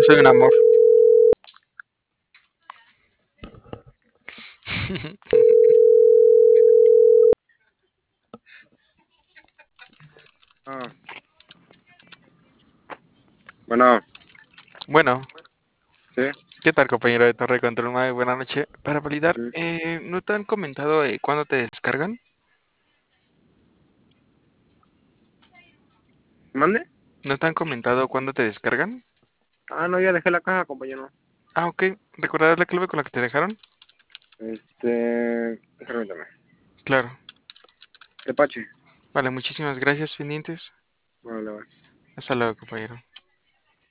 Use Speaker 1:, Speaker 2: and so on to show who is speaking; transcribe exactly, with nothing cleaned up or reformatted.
Speaker 1: soy un amor.
Speaker 2: Ah, bueno,
Speaker 1: Bueno,
Speaker 2: sí,
Speaker 1: ¿qué tal, compañero de Torre Control? Muy buena noche. Para validar,
Speaker 2: sí.
Speaker 1: eh, ¿no te han comentado eh, cuándo te descargan?
Speaker 2: ¿Mande?
Speaker 1: ¿No te han comentado cuándo te descargan?
Speaker 2: Ah, no, ya dejé la caja, compañero.
Speaker 1: Ah, ok. ¿Recordarás la clave con la que te dejaron?
Speaker 2: Este, permítame.
Speaker 1: Claro.
Speaker 2: Tepache.
Speaker 1: Vale, muchísimas gracias, pendientes.
Speaker 2: Vale, vale.
Speaker 1: Hasta luego, compañero.